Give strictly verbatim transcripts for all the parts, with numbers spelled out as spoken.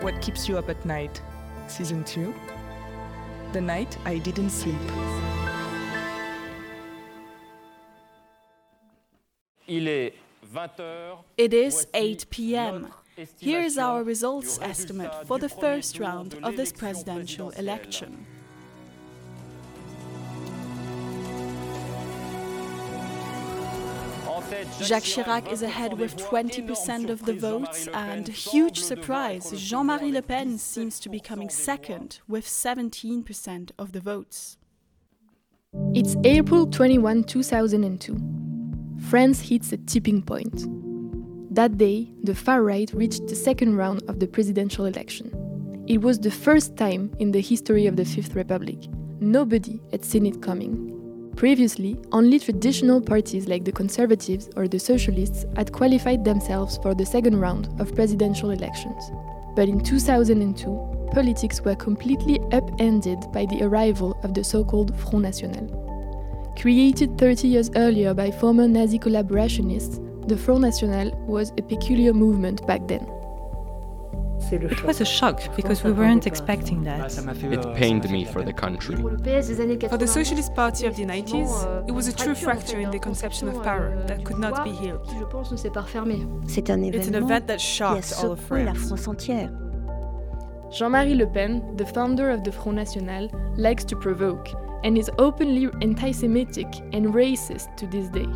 What Keeps You Up at Night, Season two. The Night I Didn't Sleep. It is eight p.m. Here is our results estimate for the first round of this presidential election. Jacques Chirac is ahead with twenty percent of the votes, and huge surprise, Jean-Marie Le Pen seems to be coming second with seventeen percent of the votes. It's April twenty-first, two thousand two. France hits a tipping point. That day, the far right reached the second round of the presidential election. It was the first time in the history of the Fifth Republic. Nobody had seen it coming. Previously, only traditional parties like the Conservatives or the Socialists had qualified themselves for the second round of presidential elections. But in two thousand two, politics were completely upended by the arrival of the so-called Front National. Created thirty years earlier by former Nazi collaborationists, the Front National was a peculiar movement back then. It was a shock because we weren't expecting that. It pained me for the country. For the Socialist Party of the nineties, it was a true fracture in the conception of power that could not be healed. It's an event that shocked all of France. Jean-Marie Le Pen, the founder of the Front National, likes to provoke and is openly anti-Semitic and racist to this day.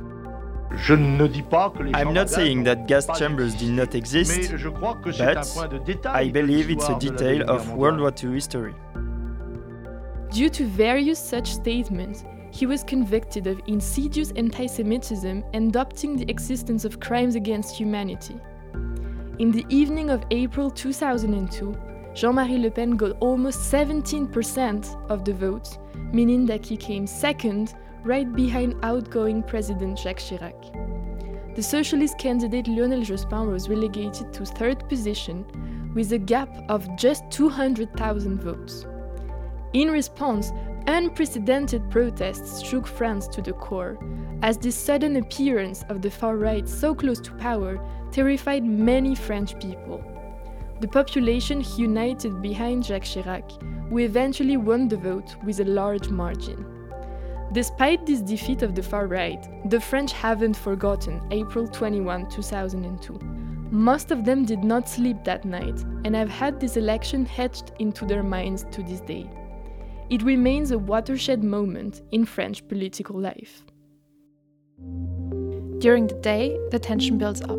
I'm not saying that gas chambers did not exist, but I believe it's a detail of World War Two history. Due to various such statements, he was convicted of insidious anti-Semitism and adopting the existence of crimes against humanity. In the evening of April two thousand two, Jean-Marie Le Pen got almost seventeen percent of the votes, meaning that he came second, right behind outgoing President Jacques Chirac. The socialist candidate Lionel Jospin was relegated to third position with a gap of just two hundred thousand votes. In response, unprecedented protests shook France to the core, as this sudden appearance of the far right so close to power terrified many French people. The population united behind Jacques Chirac, who eventually won the vote with a large margin. Despite this defeat of the far right, the French haven't forgotten April twenty-first, two thousand two. Most of them did not sleep that night and have had this election etched into their minds to this day. It remains a watershed moment in French political life. During the day, the tension builds up.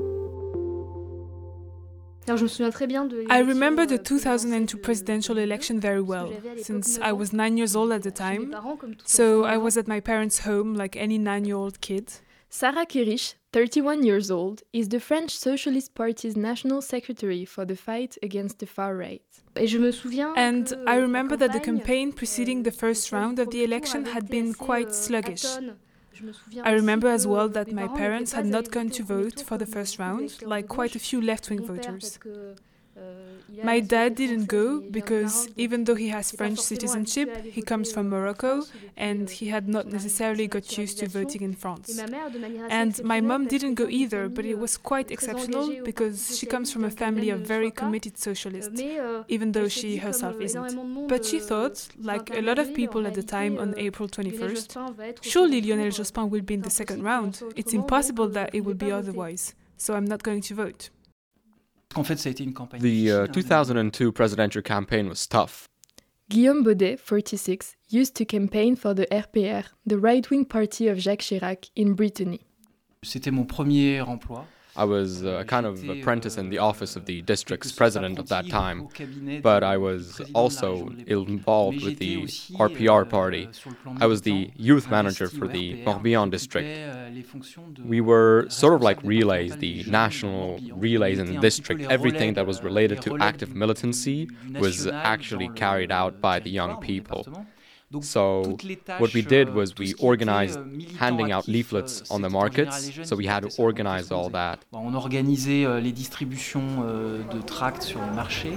I remember the two thousand two presidential election very well, since I was nine years old at the time, so I was at my parents' home like any nine-year-old kid. Sarah Kerish, thirty-one years old, is the French Socialist Party's national secretary for the fight against the far right. And I remember that the campaign preceding the first round of the election had been quite sluggish. I remember as well that my parents had not gone to vote for the first round, like quite a few left-wing voters. My dad didn't go because even though he has French citizenship, he comes from Morocco and he had not necessarily got used to voting in France. And my mom didn't go either, but it was quite exceptional because she comes from a family of very committed socialists, even though she herself isn't. But she thought, like a lot of people at the time on April twenty-first, surely Lionel Jospin will be in the second round. It's impossible that it will be otherwise, so I'm not going to vote. The uh, two thousand two presidential campaign was tough. Guillaume Baudet, forty-six, used to campaign for the R P R, the right-wing party of Jacques Chirac, in Brittany. C'était mon premier emploi. I was a kind of apprentice in the office of the district's president of that time, but I was also involved with the R P R party. I was the youth manager for the Morbihan district. We were sort of like relays, the national relays in the district. Everything that was related to active militancy was actually carried out by the young people. So what we did was we organized handing out leaflets on the markets, so we had to organize all that. On organisait les distributions de tracts sur les marchés.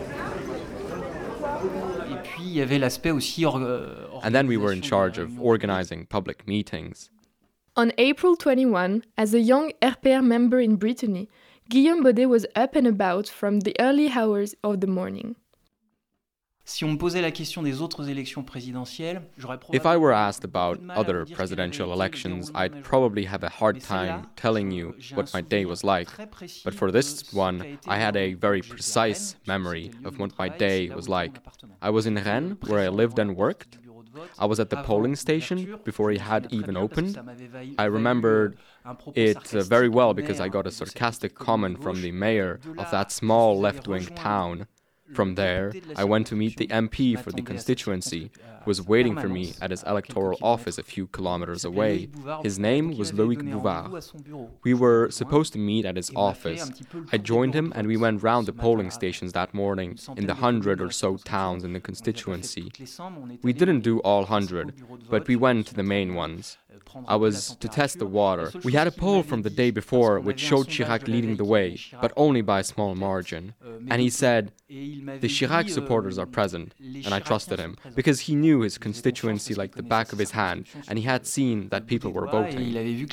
Et puis il y avait l'aspect aussi And then we were in charge of organizing public meetings. On April twenty-first, as a young R P R member in Brittany, Guillaume Baudet was up and about from the early hours of the morning. Si on me posait la question des autres élections présidentielles, j'aurais probablement... If I were asked about other presidential elections, I'd probably have a hard time telling you what my day was like. But for this one, I had a very precise memory of what my day was like. I was in Rennes, where I lived and worked. I was at the polling station before it had even opened. I remembered it uh, very well because I got a sarcastic comment from the mayor of that small left-wing town. From there, I went to meet the M P for the constituency, who was waiting for me at his electoral office a few kilometers away. His name was Loïc Bouvard. We were supposed to meet at his office. I joined him and we went round the polling stations that morning in the hundred or so towns in the constituency. We didn't do all hundred, but we went to the main ones. I was to test the water. We had a poll from the day before which showed Chirac leading the way, but only by a small margin. And he said, the Chirac supporters are present, and I trusted him, because he knew his constituency like the back of his hand, and he had seen that people were voting.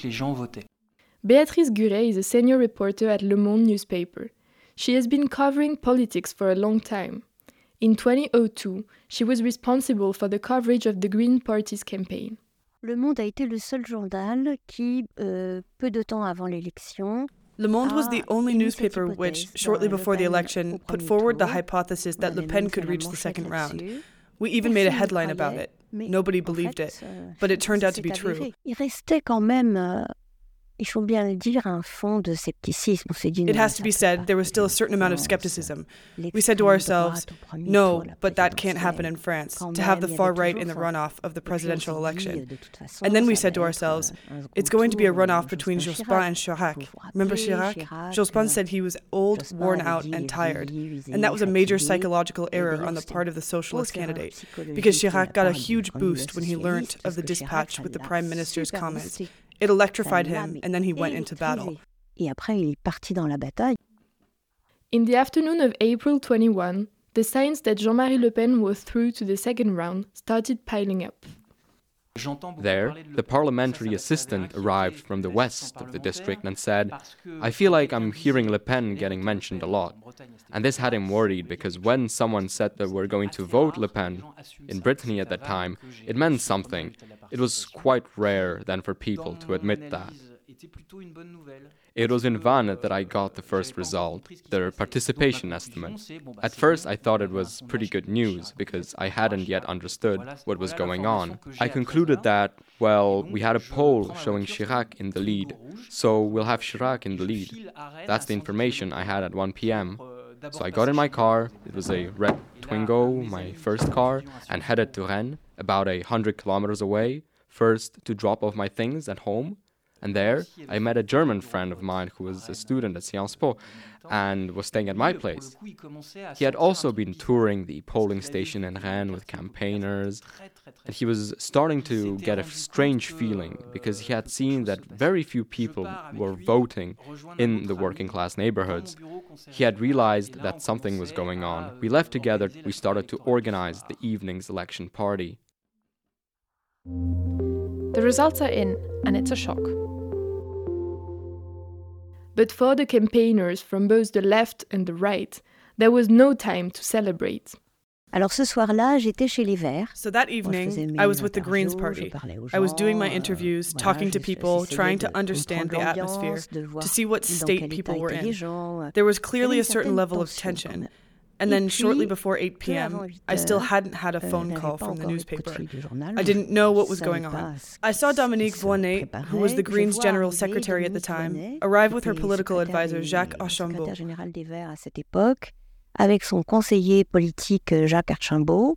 Béatrice Guret is a senior reporter at Le Monde newspaper. She has been covering politics for a long time. In twenty oh two, she was responsible for the coverage of the Green Party's campaign. Le Monde a été le seul journal qui, euh, peu de temps avant l'élection, Le Monde was the only newspaper which, shortly before the election, put forward the hypothesis that Le Pen could reach the second round. We even made a headline about it. Nobody believed it, but it turned out to be true. Il restait quand même, euh, il faut bien le dire, un fond de scepticisme. It has to be said, there was still a certain amount of skepticism. We said to ourselves, no, but that can't happen in France, to have the far right in the runoff of the presidential election. And then we said to ourselves, it's going to be a runoff between Jospin and Chirac. Remember Chirac? Jospin said he was old, worn out, and tired. And that was a major psychological error on the part of the socialist candidate, because Chirac got a huge boost when he learnt of the dispatch with the Prime Minister's comments. It electrified him, and then he went into battle. Et après, il est parti dans la bataille. In the afternoon of April twenty-first, the signs that Jean-Marie Le Pen was through to the second round started piling up. There, the parliamentary assistant arrived from the west of the district and said, I feel like I'm hearing Le Pen getting mentioned a lot. And this had him worried because when someone said that we're going to vote Le Pen, in Brittany at that time, it meant something. It was quite rare then for people to admit that. It was in Vannes that I got the first result, the participation estimate. At first I thought it was pretty good news because I hadn't yet understood what was going on. I concluded that, well, we had a poll showing Chirac in the lead, so we'll have Chirac in the lead. That's the information I had at one p.m. So I got in my car, it was a red Twingo, my first car, and headed to Rennes, about a hundred kilometers away, first to drop off my things at home. And there, I met a German friend of mine who was a student at Sciences Po and was staying at my place. He had also been touring the polling station in Rennes with campaigners, and he was starting to get a strange feeling because he had seen that very few people were voting in the working-class neighborhoods. He had realized that something was going on. We left together, we started to organize the evening's election party. The results are in, and it's a shock. But for the campaigners from both the left and the right, there was no time to celebrate. Alors ce soir-là, j'étais chez les Verts. So that evening, I was with the Greens Party. I was doing my interviews, talking to people, trying to understand the atmosphere, to see what state people were in. There was clearly a certain level of tension. And then shortly before eight p.m., I still hadn't had a phone call from the newspaper. I didn't know what was going on. I saw Dominique Voynet, who was the Greens' general secretary at the time, arrive with her political advisor Jacques Archambault. Avec son conseiller politique Jacques Archambault.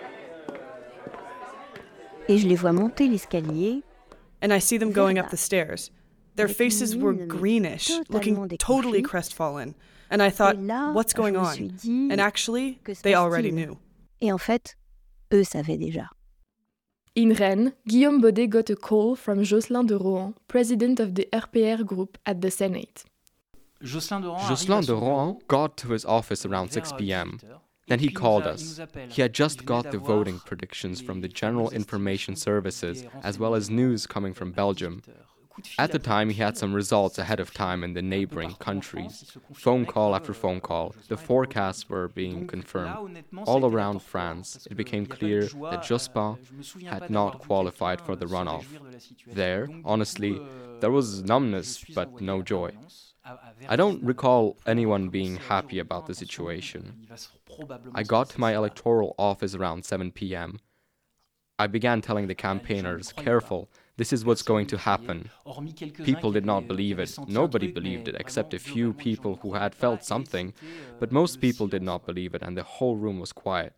Et je les vois monter l'escalier. And I see them going up the stairs. Their faces were greenish, looking totally crestfallen. And I thought, what's going on? And actually, they already knew. Et en fait, eux savaient déjà. In Rennes, Guillaume Baudet got a call from Jocelyn de Rohan, president of the R P R group at the Senate. Jocelyn de Rohan got to his office around six p.m. Then he called us. He had just got the voting predictions from the General Information Services, as well as news coming from Belgium. At the time, he had some results ahead of time in the neighboring countries. Phone call after phone call, the forecasts were being confirmed. All around France, it became clear that Jospin had not qualified for the runoff. There, honestly, there was numbness but no joy. I don't recall anyone being happy about the situation. I got to my electoral office around seven p m I began telling the campaigners, careful, this is what's going to happen. People did not believe it. Nobody believed it, except a few people who had felt something. But most people did not believe it, and the whole room was quiet.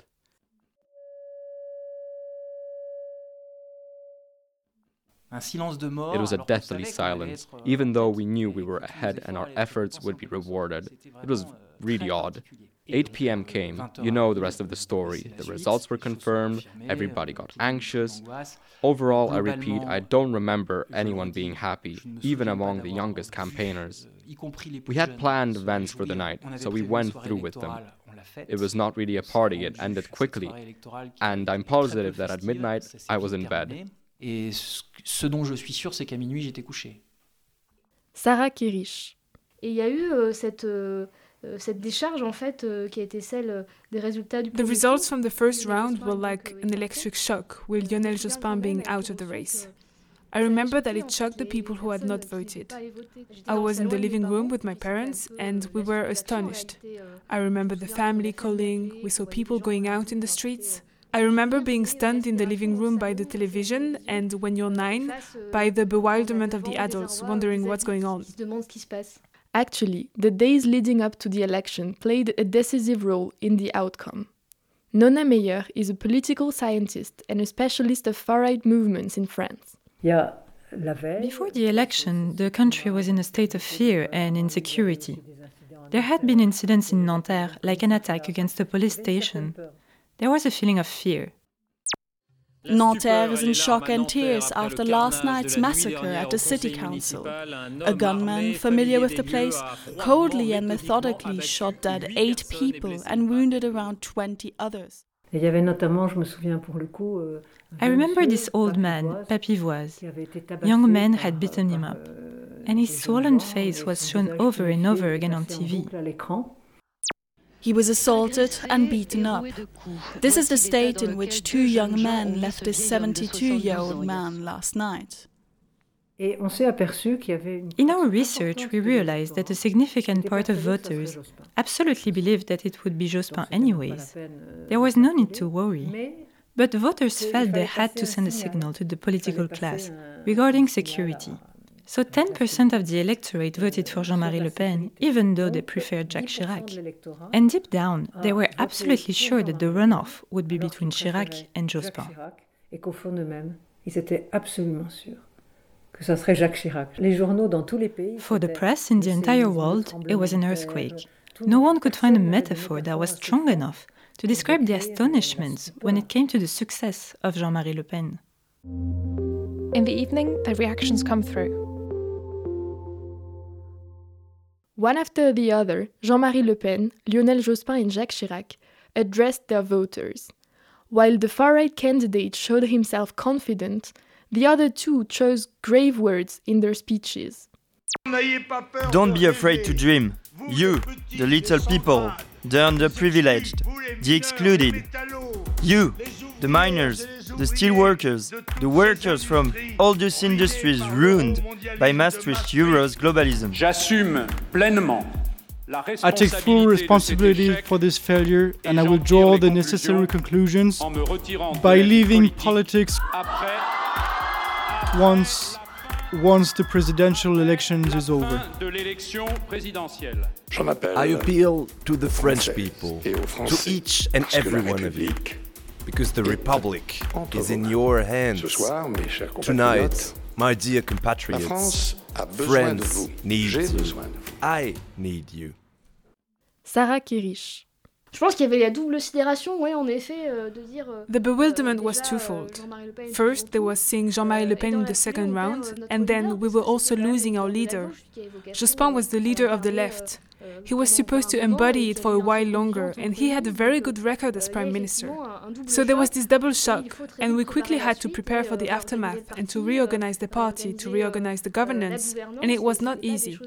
It was a deathly silence, even though we knew we were ahead and our efforts would be rewarded. It was really odd. eight p m came, you know the rest of the story. The results were confirmed, everybody got anxious. Overall, I repeat, I don't remember anyone being happy, even among the youngest campaigners. We had planned events for the night, so we went through with them. It was not really a party, it ended quickly. And I'm positive that at midnight, I was in bed. Et ce dont je suis sûr, c'est qu'à minuit, j'étais couché. Sarah Kirich. Et il y a eu euh, cette, euh, cette décharge, en fait, euh, qui a été celle des résultats du The results from the first round were like an electric shock, with Lionel Jospin being out of the race. I remember that it shocked the people who had not voted. I was in the living room with my parents, and we were astonished. I remember the family calling, we saw people going out in the streets. I remember being stunned in the living room by the television and, when you're nine, by the bewilderment of the adults, wondering what's going on. Actually, the days leading up to the election played a decisive role in the outcome. Nona Meyer is a political scientist and a specialist of far-right movements in France. Before the election, the country was in a state of fear and insecurity. There had been incidents in Nanterre, like an attack against a police station. There was a feeling of fear. Nanterre is in shock and tears after last night's massacre at the city council. A gunman, familiar with the place, coldly and methodically shot dead eight people and wounded around twenty others. I remember this old man, Papivoise. Young men had beaten him up, and his swollen face was shown over and over again on T V. He was assaulted and beaten up. This is the state in which two young men left this seventy-two-year-old man last night. In our research, we realized that a significant part of voters absolutely believed that it would be Jospin anyways. There was no need to worry. But voters felt they had to send a signal to the political class regarding security. So ten percent of the electorate voted for Jean-Marie Le Pen, even though they preferred Jacques Chirac. And deep down, they were absolutely sure that the runoff would be between Chirac and Jospin. For the press in the entire world, it was an earthquake. No one could find a metaphor that was strong enough to describe the astonishment when it came to the success of Jean-Marie Le Pen. In the evening, the reactions come through. One after the other, Jean-Marie Le Pen, Lionel Jospin and Jacques Chirac addressed their voters. While the far-right candidate showed himself confident, the other two chose grave words in their speeches. Don't be afraid to dream. You, the little people, the underprivileged, the excluded. You, the miners, the steel workers, the workers from all those industries ruined by Maastricht Euro's globalism. J'assume pleinement. I take full responsibility for this failure and I will draw the necessary conclusions by leaving politics once, once the presidential elections is over. I appeal to the French people, to each and every one of you, because the Republic is in your hands. Tonight, my dear compatriots, France needs you. I need you. Sarah Kirich. Je pense qu'il y avait la double sidération, oui, en effet, euh, de dire... Euh, the bewilderment was twofold. First, there was seeing Jean-Marie Le Pen in the second round, and then we were also losing our leader. Jospin was the leader of the left, He was supposed to embody it for a while longer, and he had a very good record as Prime Minister. So there was this double shock, and we quickly had to prepare for the aftermath and to reorganize the party, to reorganize the governance, and it was not easy.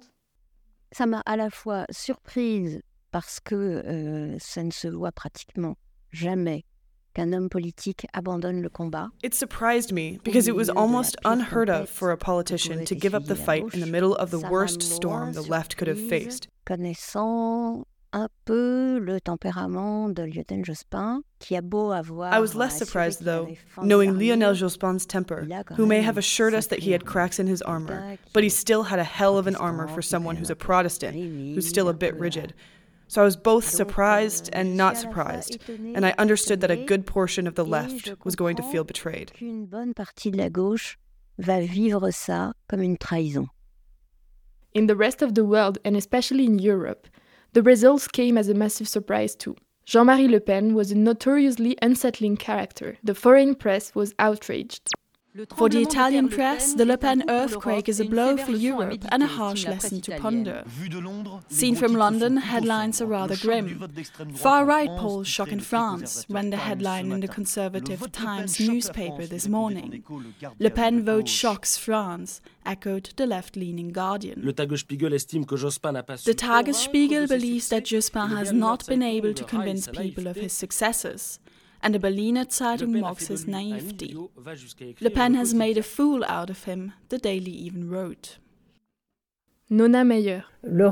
Ça m'a à la fois surprise parce que euh, ça ne se voit pratiquement jamais qu'un homme politique abandonne le combat. It surprised me because it was almost unheard of for a politician to give up the fight in the middle of the worst storm the left could have faced. Connaissant un peu le tempérament de Lionel Jospin, qui a beau avoir. I was less surprised, though, knowing Lionel Jospin's temper, who may have assured us that he had cracks in his armor, but he still had a hell of an armor for someone who's a Protestant, who's still a bit rigid. So I was both surprised and not surprised, and I understood that a good portion of the left was going to feel betrayed. Une bonne partie de la gauche va vivre ça comme une trahison. In the rest of the world, and especially in Europe, the results came as a massive surprise too. Jean-Marie Le Pen was a notoriously unsettling character. The foreign press was outraged. For the Italian press, the Le Pen earthquake is a blow for Europe and a harsh lesson to ponder. Seen from London, headlines are rather grim. Far-right polls shock in France, ran the headline in the conservative Times newspaper this morning. Le Pen vote shocks France, echoed the left-leaning Guardian. The Tagesspiegel believes that Jospin has not been able to convince people of his successors. And the Berliner Zeitung mocks his naivety. Le Pen has made a fool out of him, the Daily even wrote. Nona Meyer.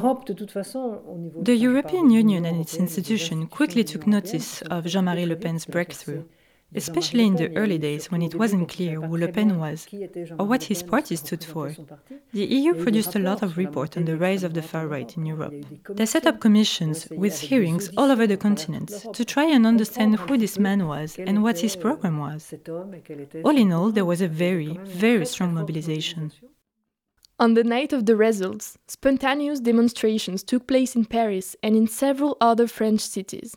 The European Union and its institutions quickly took notice of Jean-Marie Le Pen's breakthrough, especially in the early days when it wasn't clear who Le Pen was or what his party stood for. The E U produced a lot of reports on the rise of the far right in Europe. They set up commissions with hearings all over the continent to try and understand who this man was and what his program was. All in all, there was a very, very strong mobilization. On the night of the results, spontaneous demonstrations took place in Paris and in several other French cities.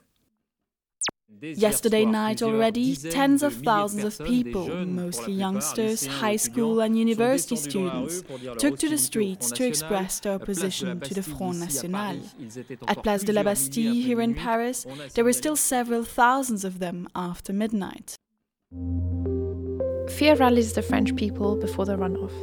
Yesterday night already, tens of thousands of people, mostly youngsters, high school and university students, took to the streets to express their opposition to the Front National. At Place de la Bastille here in Paris, there were still several thousands of them after midnight. Fear rallies the French people before the runoff.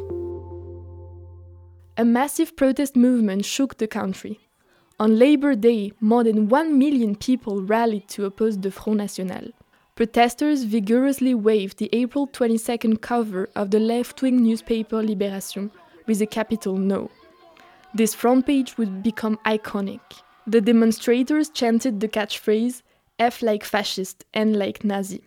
A massive protest movement shook the country. On Labor Day, more than one million people rallied to oppose the Front National. Protesters vigorously waved the April twenty-second cover of the left-wing newspaper Libération with the capital No. This front page would become iconic. The demonstrators chanted the catchphrase F like fascist, N like Nazi.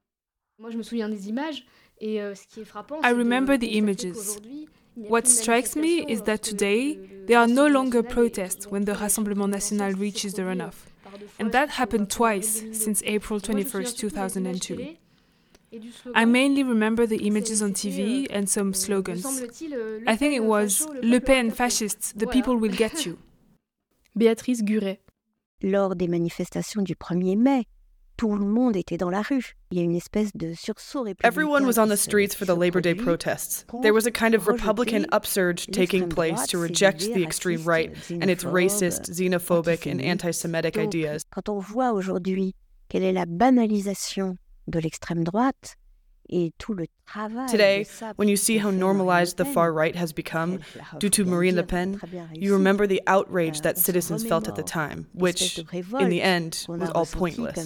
I remember the images. What strikes me is that today, there are no longer protests when the Rassemblement National reaches the runoff. And that happened twice since April twenty-first, two thousand two. I mainly remember the images on T V and some slogans. I think it was Le Pen fascists, the people will get you. Béatrice Guret. Lors des manifestations du premier mai, tout le monde était dans la rue. Il y a une espèce de sursaut républicain. Everyone was on the streets for the Labor Day protests. There was a kind of Republican upsurge taking place to reject the extreme right and its racist, xenophobic, and anti-Semitic ideas. Quand on voit aujourd'hui quelle est la banalisation de l'extrême droite, today, when you see how normalized the far right has become due to Marine Le Pen, you remember the outrage that citizens felt at the time, which, in the end, was all pointless.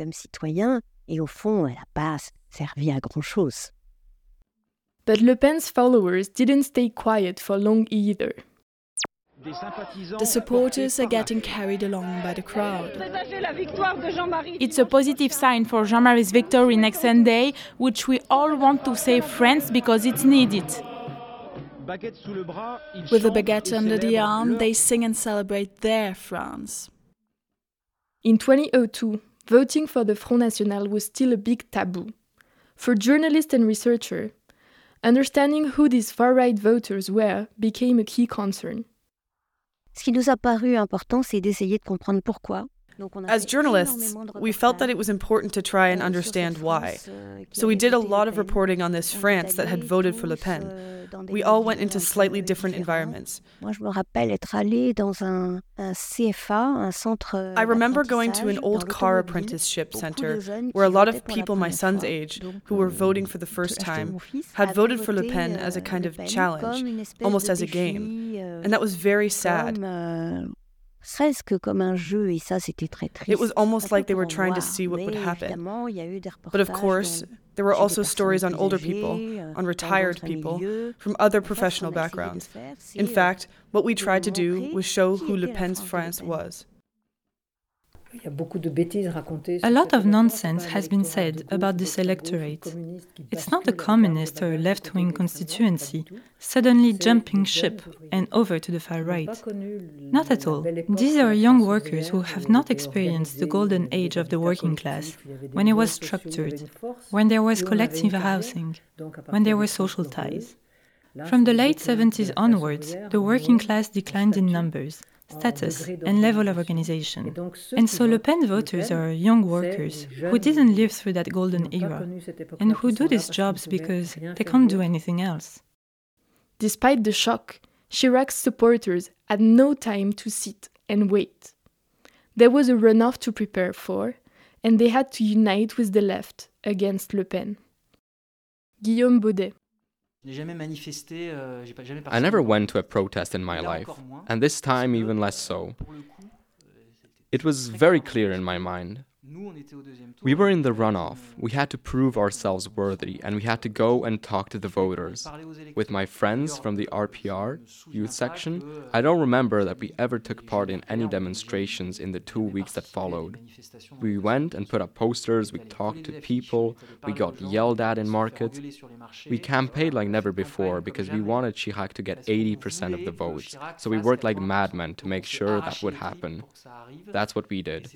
But Le Pen's followers didn't stay quiet for long either. The supporters are getting carried along by the crowd. It's a positive sign for Jean-Marie's victory next Sunday, which we all want to save France because it's needed. With a baguette under the arm, they sing and celebrate their France. In twenty oh two, voting for the Front National was still a big taboo. For journalists and researchers, understanding who these far-right voters were became a key concern. Ce qui nous a paru important, c'est d'essayer de comprendre pourquoi. As journalists, we felt that it was important to try and understand why. So we did a lot of reporting on this France that had voted for Le Pen. We all went into slightly different environments. I remember going to an old car apprenticeship center where a lot of people my son's age, who were voting for the first time, had voted for Le Pen as a kind of challenge, almost as a game. And that was very sad. It was almost like they were trying to see what would happen. But of course, there were also stories on older people, on retired people, from other professional backgrounds. In fact, what we tried to do was show who Le Pen's France was. A lot of nonsense has been said about this electorate. It's not a communist or a left-wing constituency suddenly jumping ship and over to the far right. Not at all. These are young workers who have not experienced the golden age of the working class, when it was structured, when there was collective housing, when there were social ties. From the late seventies onwards, the working class declined in numbers, status and level of organization. And so Le Pen voters are young workers who didn't live through that golden era and who do these jobs because they can't do anything else. Despite the shock, Chirac's supporters had no time to sit and wait. There was a runoff to prepare for, and they had to unite with the left against Le Pen. Guillaume Baudet. I never went to a protest in my life, and this time even less so. It was very clear in my mind. We were in the runoff, we had to prove ourselves worthy, and we had to go and talk to the voters. With my friends from the R P R youth section, I don't remember that we ever took part in any demonstrations in the two weeks that followed. We went and put up posters, we talked to people, we got yelled at in markets. We campaigned like never before because we wanted Chirac to get eighty percent of the votes, so we worked like madmen to make sure that would happen. That's what we did.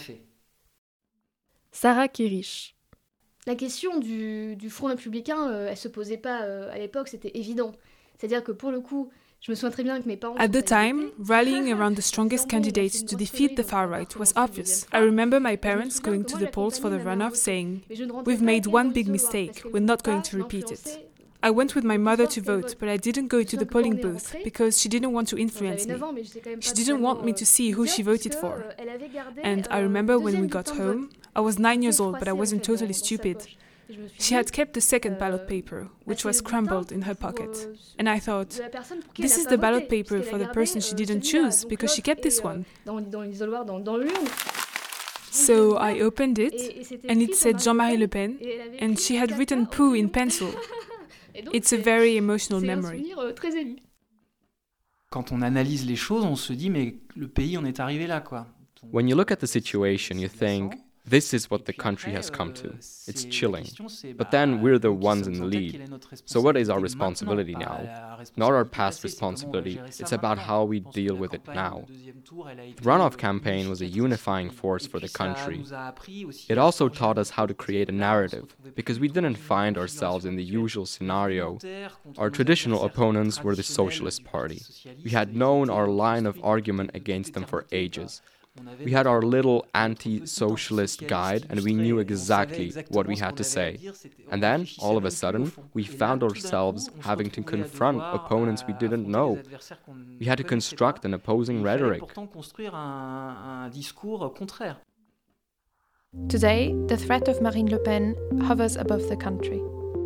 Sarah Kerish. La question du, du Front républicain, euh, elle se posait pas euh, à l'époque, c'était évident. C'est-à-dire que pour le coup, je me souviens très bien que mes parents... At the time, rallying around the strongest candidates to defeat the far right was obvious. I remember my parents going to the polls for the runoff saying, "We've made one big mistake, we're not going to repeat it." I went with my mother to vote, but I didn't go to the polling booth because she didn't want to influence me. She didn't want me to see who she voted for. And I remember when we got home, I was nine years old, but I wasn't totally stupid. She had kept the second ballot paper, which was crumbled in her pocket. And I thought, this is the ballot paper for the person she didn't choose because she kept this one. So I opened it, and it said Jean-Marie Le Pen, and she had written poo in pencil. It's a very emotional memory. Quand on analyse les choses, on se dit mais le pays en est arrivé là quoi. When you look at the situation, you think, this is what the country has come to. It's chilling. But then we're the ones in the lead. So what is our responsibility now? Not our past responsibility, it's about how we deal with it now. The runoff campaign was a unifying force for the country. It also taught us how to create a narrative, because we didn't find ourselves in the usual scenario. Our traditional opponents were the Socialist Party. We had known our line of argument against them for ages. We had our little anti-socialist guide and we knew exactly what we had to say. And then, all of a sudden, we found ourselves having to confront opponents we didn't know. We had to construct an opposing rhetoric. Today, the threat of Marine Le Pen hovers above the country.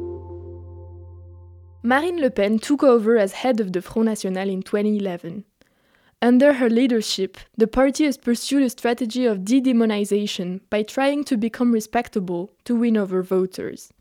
Marine Le Pen took over as head of the Front National in twenty eleven. Under her leadership, the party has pursued a strategy of de-demonization by trying to become respectable to win over voters.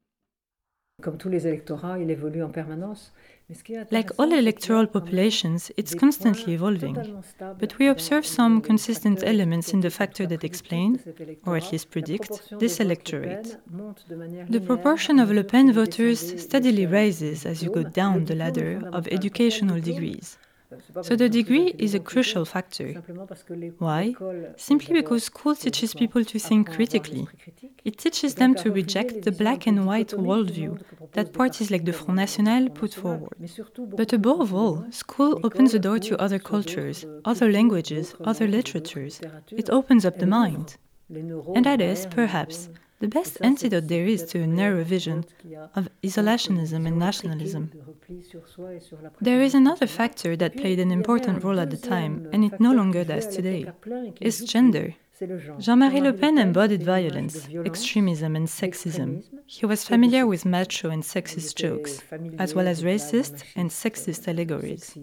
Like all electoral populations, it's constantly evolving. But we observe some consistent elements in the factor that explain, or at least predict, this electorate. The proportion of Le Pen voters steadily rises as you go down the ladder of educational degrees. So the degree is a crucial factor. Why? Simply because school teaches people to think critically. It teaches them to reject the black and white worldview that parties like the Front National put forward. But above all, school opens the door to other cultures, other languages, other literatures. It opens up the mind. And that is, perhaps, the best antidote there is to a narrow vision of isolationism and nationalism. There is another factor that played an important role at the time, and it no longer does today. It's gender. Jean-Marie Le Pen embodied violence, extremism and sexism. He was familiar with macho and sexist jokes, as well as racist and sexist allegories.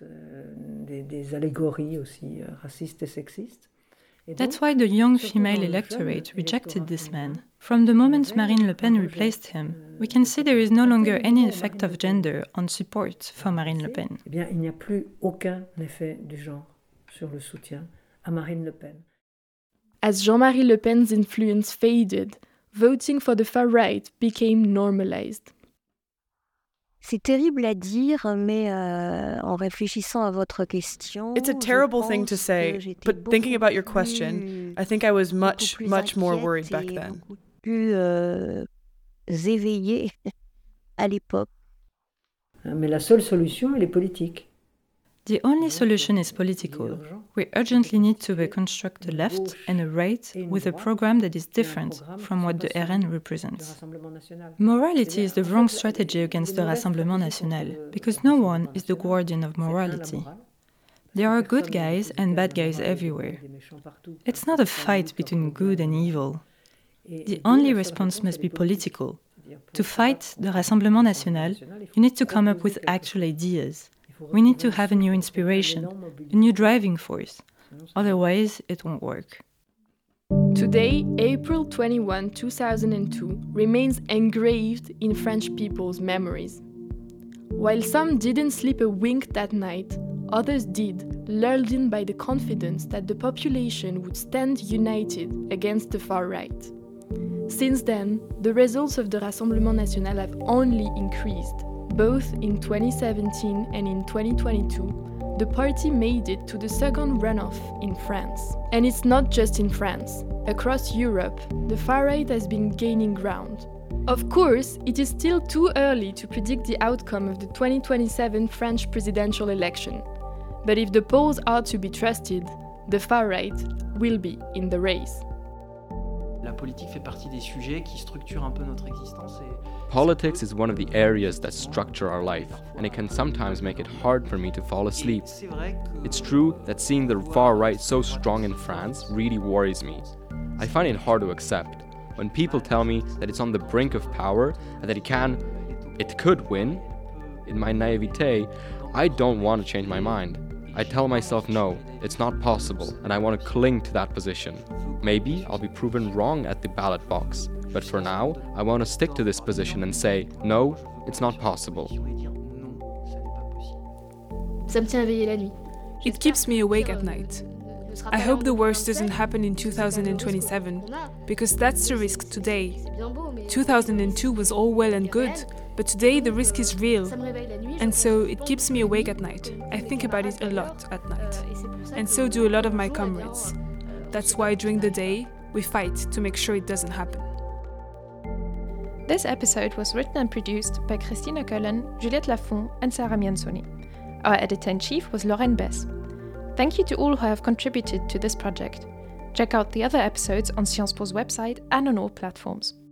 That's why the young female electorate rejected this man. From the moment Marine Le Pen replaced him, we can see there is no longer any effect of gender on support for Marine Le Pen. Eh bien, il n'y a plus aucun effet du genre sur le soutien à Marine Le Pen. As Jean-Marie Le Pen's influence faded, voting for the far right became normalized. C'est terrible à dire, mais euh, en réfléchissant à votre question... It's a terrible thing to say, but thinking about your question, I think I was much, much more worried back then. Plus euh, éveillée à l'époque. Mais la seule solution, elle est politique. The only solution is political. We urgently need to reconstruct a left and a right with a program that is different from what the R N represents. Morality is the wrong strategy against the Rassemblement National, because no one is the guardian of morality. There are good guys and bad guys everywhere. It's not a fight between good and evil. The only response must be political. To fight the Rassemblement National, you need to come up with actual ideas. We need to have a new inspiration, a new driving force. Otherwise, it won't work. Today, April twenty-first, two thousand two, remains engraved in French people's memories. While some didn't sleep a wink that night, others did, lulled in by the confidence that the population would stand united against the far right. Since then, the results of the Rassemblement National have only increased. Both in twenty seventeen and in twenty twenty-two, the party made it to the second runoff in France. And it's not just in France. Across Europe, the far right has been gaining ground. Of course, it is still too early to predict the outcome of the twenty twenty-seven French presidential election. But if the polls are to be trusted, the far right will be in the race. La politique fait partie des sujets qui structurent un peu notre existence et Politics is one of the areas that structure our life, and it can sometimes make it hard for me to fall asleep. It's true that seeing the far right so strong in France really worries me. I find it hard to accept when people tell me that it's on the brink of power and that it can, it could win. In my naivete, I don't want to change my mind. I tell myself no, it's not possible, and I want to cling to that position. Maybe I'll be proven wrong at the ballot box. But for now, I want to stick to this position and say, no, it's not possible. Ça me tient éveillé la nuit. It keeps me awake at night. I hope the worst doesn't happen in two thousand twenty-seven, because that's the risk today. two thousand two was all well and good, but today the risk is real. And so it keeps me awake at night. I think about it a lot at night. And so do a lot of my comrades. That's why during the day, we fight to make sure it doesn't happen. This episode was written and produced by Christina Cullen, Juliette Lafont, and Sarah Miansoni. Our editor-in-chief was Lauren Bess. Thank you to all who have contributed to this project. Check out the other episodes on Sciences Po's website and on all platforms.